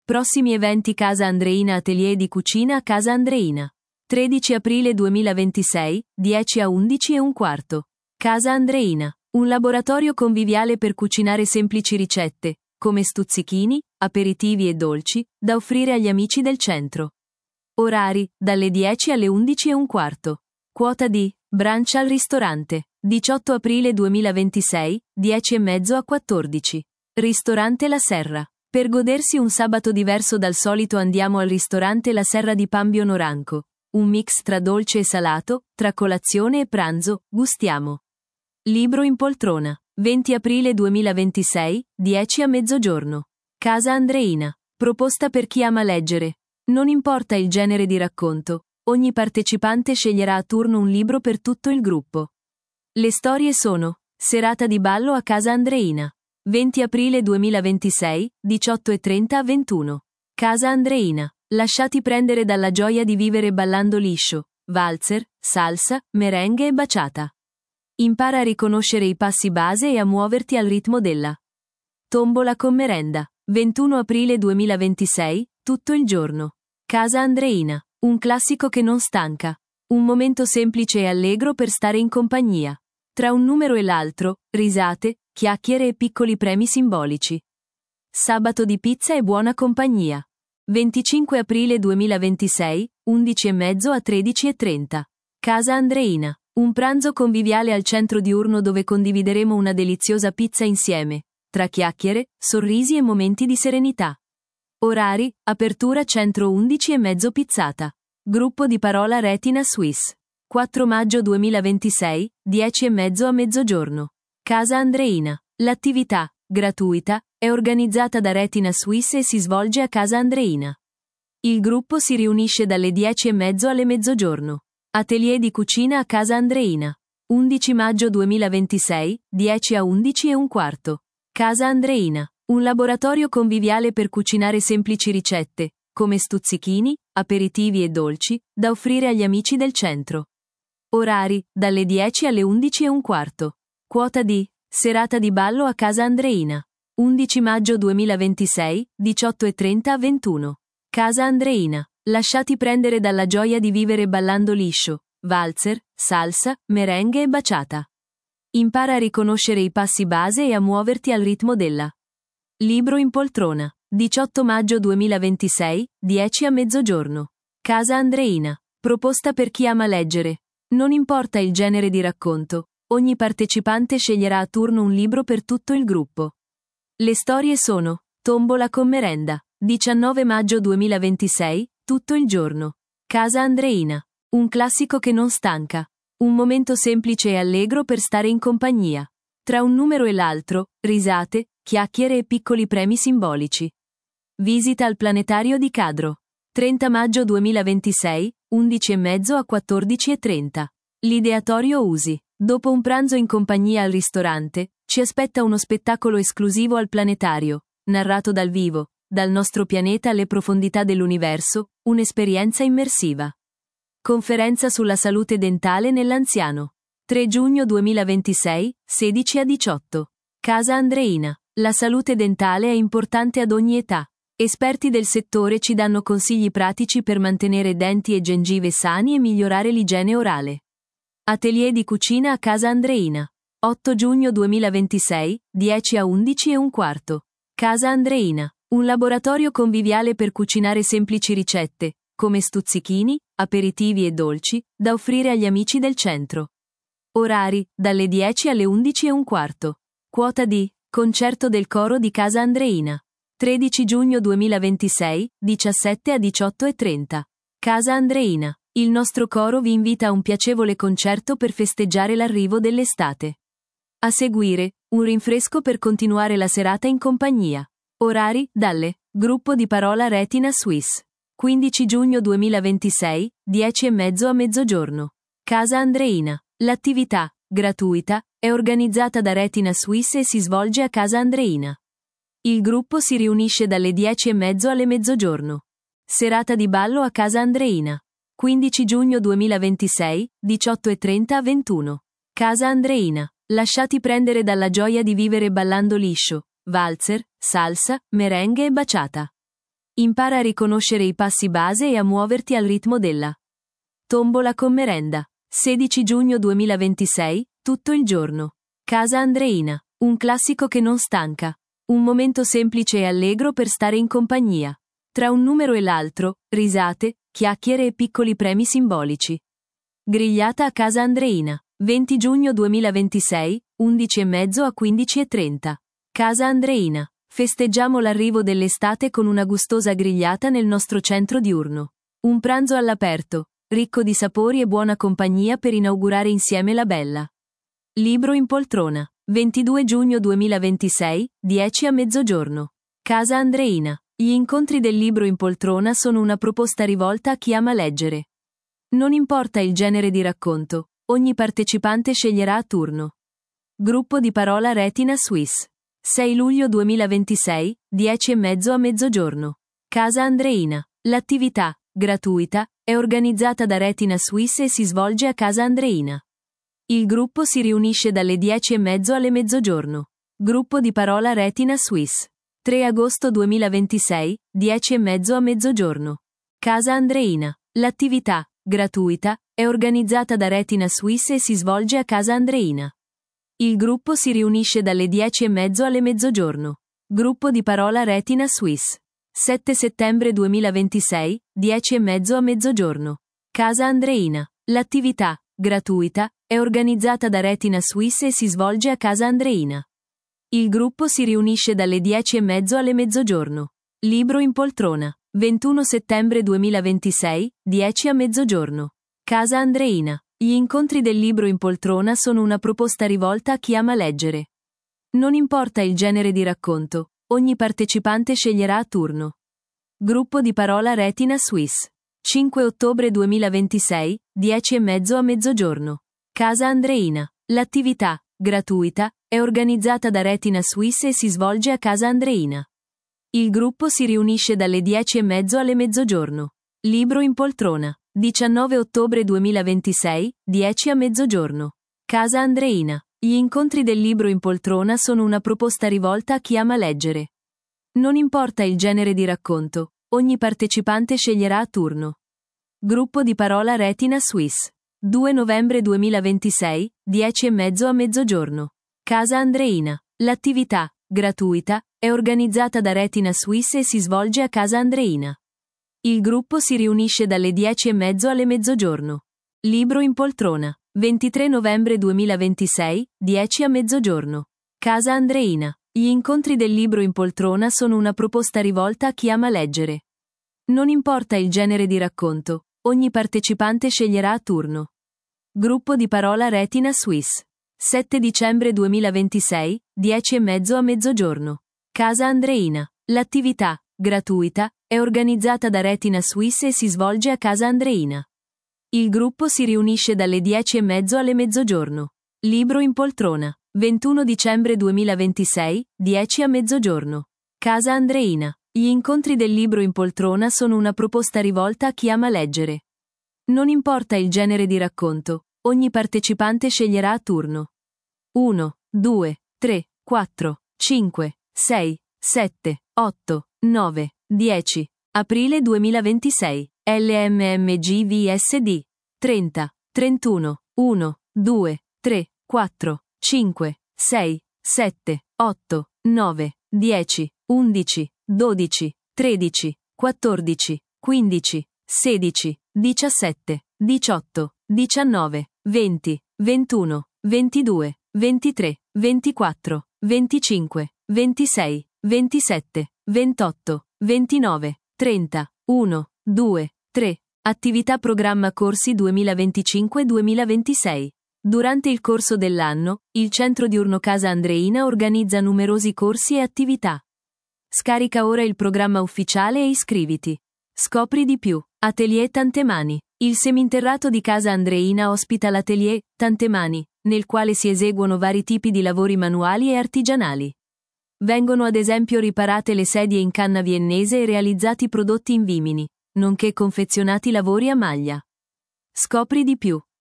Prossimi eventi Casa Andreina Atelier di cucina a Casa Andreina. 13 aprile 2026, 10 a 11 e un quarto. Casa Andreina. Un laboratorio conviviale per cucinare semplici ricette, come stuzzichini, aperitivi e dolci, da offrire agli amici del centro. Orari, dalle 10 alle 11 e un quarto. Quota di brunch al ristorante. 18 aprile 2026, 10 e mezzo a 14. Ristorante La Serra. Per godersi un sabato diverso dal solito andiamo al ristorante La Serra di Pambio Noranco. Un mix tra dolce e salato, tra colazione e pranzo, gustiamo. Libro in poltrona. 20 aprile 2026, 10 a mezzogiorno. Casa Andreina. Proposta per chi ama leggere. Non importa il genere di racconto, ogni partecipante sceglierà a turno un libro per tutto il gruppo. Le storie sono: serata di ballo a Casa Andreina. 20 aprile 2026, 18:30 a 21. Casa Andreina. Lasciati prendere dalla gioia di vivere ballando liscio, valzer, salsa, merengue e baciata. Impara a riconoscere i passi base e a muoverti al ritmo della tombola con merenda. 21 aprile 2026, tutto il giorno. Casa Andreina. Un classico che non stanca. Un momento semplice e allegro per stare in compagnia. Tra un numero e l'altro, risate, chiacchiere e piccoli premi simbolici. Sabato di pizza e buona compagnia. 25 aprile 2026, 11 e mezzo a 13:30. Casa Andreina. Un pranzo conviviale al centro diurno dove condivideremo una deliziosa pizza insieme, tra chiacchiere, sorrisi e momenti di serenità. Orari, apertura centro 11 e mezzo pizzata. Gruppo di parola Retina Swiss. 4 maggio 2026, 10 e mezzo a mezzogiorno. Casa Andreina. L'attività, gratuita, è organizzata da Retina Swiss e si svolge a Casa Andreina. Il gruppo si riunisce dalle 10 e mezzo alle mezzogiorno. Atelier di cucina a Casa Andreina. 11 maggio 2026, 10 a 11 e un quarto. Casa Andreina. Un laboratorio conviviale per cucinare semplici ricette, come stuzzichini, aperitivi e dolci, da offrire agli amici del centro. Orari, dalle 10 alle 11 e un quarto. Quota di serata di ballo a Casa Andreina. 11 maggio 2026, 18:30 a 21. Casa Andreina. Lasciati prendere dalla gioia di vivere ballando liscio, valzer, salsa, merengue e baciata. Impara a riconoscere i passi base e a muoverti al ritmo della libro in poltrona. 18 maggio 2026, 10 a mezzogiorno. Casa Andreina. Proposta per chi ama leggere. Non importa il genere di racconto, ogni partecipante sceglierà a turno un libro per tutto il gruppo. Le storie sono: tombola con merenda. 19 maggio 2026, tutto il giorno. Casa Andreina. Un classico che non stanca. Un momento semplice e allegro per stare in compagnia. Tra un numero e l'altro, risate, chiacchiere e piccoli premi simbolici. Visita al planetario di Cadro. 30 maggio 2026, 11 e mezzo a 14:30. L'ideatorio Usi. Dopo un pranzo in compagnia al ristorante, ci aspetta uno spettacolo esclusivo al planetario, narrato dal vivo, dal nostro pianeta alle profondità dell'universo, un'esperienza immersiva. Conferenza sulla salute dentale nell'anziano. 3 giugno 2026, 16 a 18. Casa Andreina. La salute dentale è importante ad ogni età. Esperti del settore ci danno consigli pratici per mantenere denti e gengive sani e migliorare l'igiene orale. Atelier di cucina a Casa Andreina. 8 giugno 2026, 10 a 11 e un quarto. Casa Andreina. Un laboratorio conviviale per cucinare semplici ricette, come stuzzichini, aperitivi e dolci, da offrire agli amici del centro. Orari, dalle 10 alle 11 e un quarto. Quota di concerto del coro di Casa Andreina. 13 giugno 2026, 17 a 18:30. Casa Andreina. Il nostro coro vi invita a un piacevole concerto per festeggiare l'arrivo dell'estate. A seguire, un rinfresco per continuare la serata in compagnia. Orari, dalle gruppo di parola Retina Swiss. 15 giugno 2026, 10 e mezzo a mezzogiorno. Casa Andreina. L'attività, gratuita, è organizzata da Retina Swiss e si svolge a Casa Andreina. Il gruppo si riunisce dalle 10 e mezzo alle mezzogiorno. Serata di ballo a Casa Andreina. 15 giugno 2026, 18:30 a 21. Casa Andreina. Lasciati prendere dalla gioia di vivere ballando liscio, valzer, salsa, merengue e baciata. Impara a riconoscere i passi base e a muoverti al ritmo della tombola con merenda. 16 giugno 2026, tutto il giorno. Casa Andreina. Un classico che non stanca. Un momento semplice e allegro per stare in compagnia. Tra un numero e l'altro, risate, chiacchiere e piccoli premi simbolici. Grigliata a Casa Andreina. 20 giugno 2026, 11:30 a 15:30. Casa Andreina. Festeggiamo l'arrivo dell'estate con una gustosa grigliata nel nostro centro diurno. Un pranzo all'aperto, ricco di sapori e buona compagnia per inaugurare insieme la bella. Libro in poltrona. 22 giugno 2026, 10 a mezzogiorno. Casa Andreina. Gli incontri del libro in poltrona sono una proposta rivolta a chi ama leggere. Non importa il genere di racconto, ogni partecipante sceglierà a turno. Gruppo di parola Retina Suisse. 6 luglio 2026, 10:30 a mezzogiorno. Casa Andreina. L'attività, gratuita, è organizzata da Retina Suisse e si svolge a Casa Andreina. Il gruppo si riunisce dalle 10:30 alle mezzogiorno. Gruppo di parola Retina Suisse. 3 agosto 2026, 10:30 a mezzogiorno. Casa Andreina. L'attività, gratuita, è organizzata da Retina Suisse e si svolge a Casa Andreina. Il gruppo si riunisce dalle 10:30 alle mezzogiorno. Gruppo di parola Retina Suisse. 7 settembre 2026, 10:30 a mezzogiorno. Casa Andreina. L'attività, gratuita, è organizzata da Retina Suisse e si svolge a Casa Andreina. Il gruppo si riunisce dalle 10:30 alle mezzogiorno. Libro in poltrona. 21 settembre 2026, 10 a mezzogiorno. Casa Andreina. Gli incontri del libro in poltrona sono una proposta rivolta a chi ama leggere. Non importa il genere di racconto, ogni partecipante sceglierà a turno. Gruppo di parola Retina Suisse. 5 ottobre 2026, 10:30 a mezzogiorno. Casa Andreina. L'attività, gratuita, è organizzata da Retina Suisse e si svolge a Casa Andreina. Il gruppo si riunisce dalle 10:30 alle mezzogiorno. Libro in poltrona. 19 ottobre 2026, 10 a mezzogiorno. Casa Andreina. Gli incontri del libro in poltrona sono una proposta rivolta a chi ama leggere. Non importa il genere di racconto, ogni partecipante sceglierà a turno. Gruppo di parola Retina Suisse. 2 novembre 2026, 10:30 a mezzogiorno. Casa Andreina. L'attività, gratuita, è organizzata da Retina Suisse e si svolge a Casa Andreina. Il gruppo si riunisce dalle 10:30 alle mezzogiorno. Libro in poltrona. 23 novembre 2026, 10 a mezzogiorno. Casa Andreina. Gli incontri del libro in poltrona sono una proposta rivolta a chi ama leggere. Non importa il genere di racconto, ogni partecipante sceglierà a turno. Gruppo di parola Retina Suisse. 7 dicembre 2026, 10:30 a mezzogiorno. Casa Andreina. L'attività, gratuita, è organizzata da Retina Suisse e si svolge a Casa Andreina. Il gruppo si riunisce dalle 10:30 alle mezzogiorno. Libro in poltrona. 21 dicembre 2026, 10 a mezzogiorno. Casa Andreina. Gli incontri del libro in poltrona sono una proposta rivolta a chi ama leggere. Non importa il genere di racconto, ogni partecipante sceglierà a turno. 1, 2, 3, 4, 5, 6, 7, 8, 9, 10. Aprile 2026. LMMGVSD. 30, 31, 1, 2, 3, 4, 5, 6, 7, 8, 9, 10, 11, 12, 13, 14, 15, 16, 17, 18, 19, 20, 21, 22, 23, 24, 25, 26, 27, 28, 29, 30, 1, 2, 3. Attività programma corsi 2025-2026. Durante il corso dell'anno, il centro diurno Casa Andreina organizza numerosi corsi e attività. Scarica ora il programma ufficiale e iscriviti. Scopri di più. Atelier Tante Mani. Il seminterrato di Casa Andreina ospita l'atelier Tante Mani, nel quale si eseguono vari tipi di lavori manuali e artigianali. Vengono ad esempio riparate le sedie in canna viennese e realizzati prodotti in vimini, nonché confezionati lavori a maglia. Scopri di più.